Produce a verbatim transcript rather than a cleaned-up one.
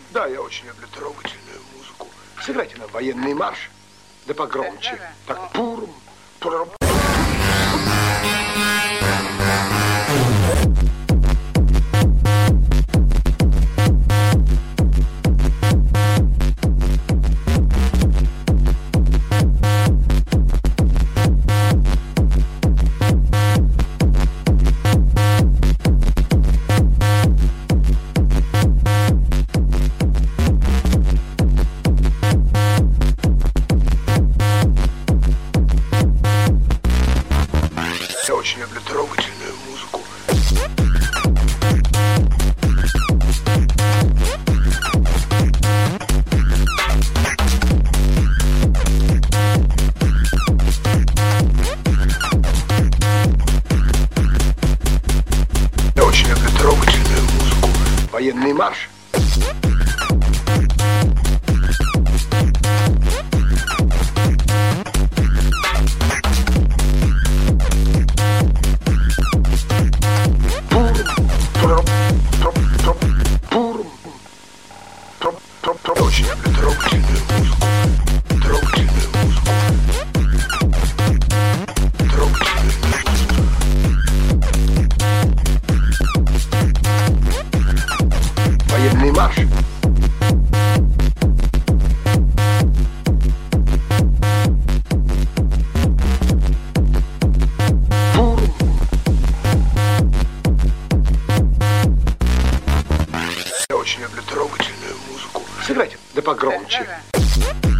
Да, я очень люблю трогательную музыку. Сыграйте нам военный марш, да погромче. Так, пурм, пурм. Я очень люблю трогательную музыку. Я очень люблю трогательную музыку. Военный марш. Я очень люблю трогательную музыку. Трогательную музыку. Трогательную музыку. Военный марш. Я очень люблю трогательную музыку. Сыграйте, да погромче.